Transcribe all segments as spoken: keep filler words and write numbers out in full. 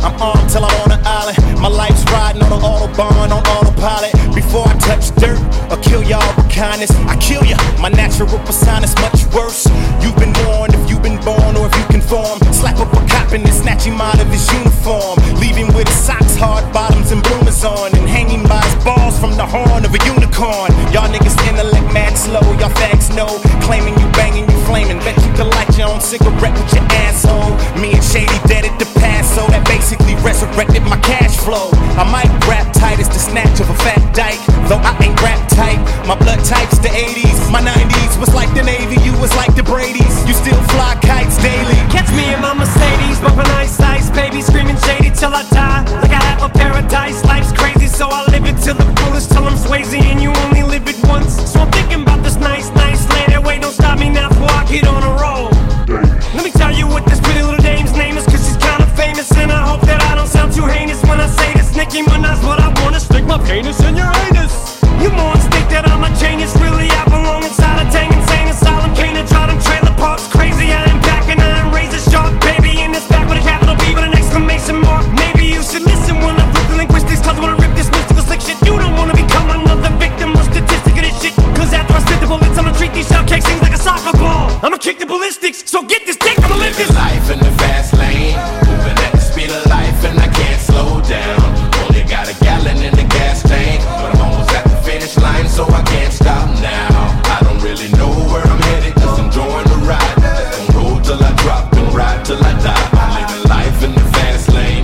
I'm armed till I'm on an island. My life's riding on an autobahn, on autopilot. Before I touch dirt or kill y'all with kindness, I kill ya. My natural persona is much worse. You've been warned if you've been born or if you conform. Slap up a cop and then snatch him out of his uniform. Leave him with his socks, hard bottoms, and bloomers on. And hanging by his balls from the horn of a unicorn. Y'all niggas intellect mad slow, y'all fags know. Claiming you banging, you flaming. Bet you can light your own cigarette with your asshole. Me and Shady dead at the past, so that basically resurrected my cash flow. I might rap tight as the snatch of a fat dyke, though I ain't rap tight. My blood type's the eighties, my nineties was like the Navy, you was like the Brady's. You still fly kites daily. Catch me in my Mercedes, bumping ice ice, baby, screaming Shady till I die. Like I have a paradise, life's crazy, so I live it till the fullest, till I'm Swayze and you only live it once. So I'm thinking about this nice, nice land. Wait, don't stop me now before I get on a roll. Let me tell you what this pretty little dame's name is, cause she's kinda famous, and I hope that I don't sound too heinous when I say this. Nicki Minaj, what I wanna stick my penis in your anus. You morons think that I'm a genius, really I belong inside a dang insane asylum. Can't draw them trailer parks crazy, I am back and I am razor sharp, baby, in this back with a capital B with an exclamation mark. Maybe you should listen when I flip the linguistics, cause I wanna rip this mystical slick shit. You don't wanna become another victim or statistic of this shit, cause after I spit the bullets I'ma treat these shell cakes things like a soccer ball. I'ma kick the ballistics, so get this dick, I'ma live this life in the fast lane, moving at the speed of life and I can't slow down. Only got a gallon in the gas tank, but I'm almost at the finish line, so I can't stop now. I don't really know where I'm headed, cause I'm enjoying the ride. Just gonna roll till I drop and ride till I die. I'm living life in the fast lane,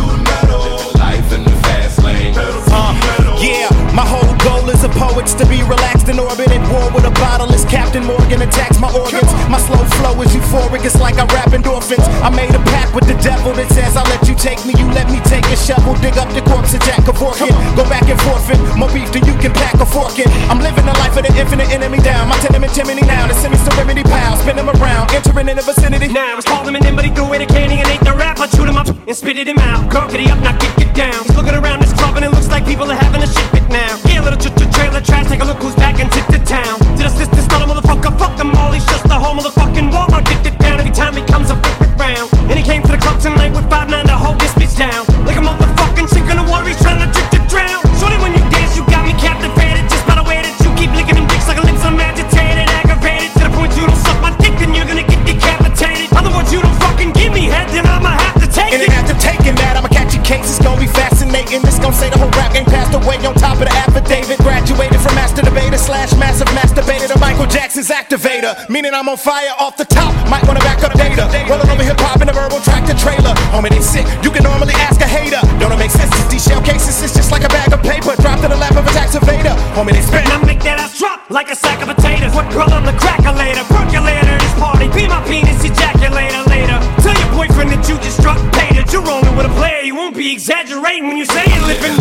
living life in the fast lane. Uh, yeah, my whole goal as a poet's to be relaxed in orbit at war with a bottle as Captain Morgan attacks my organs. My slow flow is euphoric, it's like I rap endorphins. I made a pact with the devil that says I'll let you take me, you let me take a shovel, dig up the corpse of Jack Kevorkian. Go back and forfeit, more beef than you can pack a fork in. I'm living the life of the infinite enemy down. My tenement chimney now, the semi-serenity pal. Spin them around, entering in the vicinity. Now it's called him and then, but he threw away the candy and ate the rap. I chewed him up and spitted him out. Girl, get he up, now get get down. He's looking around this club and it looks like people are having a shit fit now. Yeah, little ch- ch- trailer trash, take a look who's back into the town. Did a sister start a motherfucker? Fuck them all, he's just the whole motherfucking Walmart. Get it down every time he comes a flip round. And he came to the club tonight with five nine to hold this bitch down. Like a motherfucking sink in the water, he's trying to trick to drown. Shorty, when you dance, you got me captivated. Just by the way that you keep licking them dicks like a lips, I'm agitated, aggravated. To the point you don't suck my dick, then you're gonna get decapitated. Other words, you don't fucking give me head, then I'ma have to take and it. And after taking that, I'ma catch your case, it's gonna be fascinating. This gon' say the whole rap game passed away on top of the affidavit. Graduated from master debater slash massive masturbator to Michael Jackson's activator. Meaning I'm on fire off the top, might wanna back up data. Rolling over hip-hop in a verbal tractor trailer. Homie, they sick, you can normally ask a hater. Don't it make sense, these shell cases, it's just like a bag of paper dropped in the lap of a tax evader. Homie, they spit. And I make that ass drop like a sack of potatoes. What girl, I'm the cracker later. Percolator, this party, be my penis ejaculator later. Tell your boyfriend that you just struck paid it. You're rolling with a player, you won't be exaggerating when you say it. Living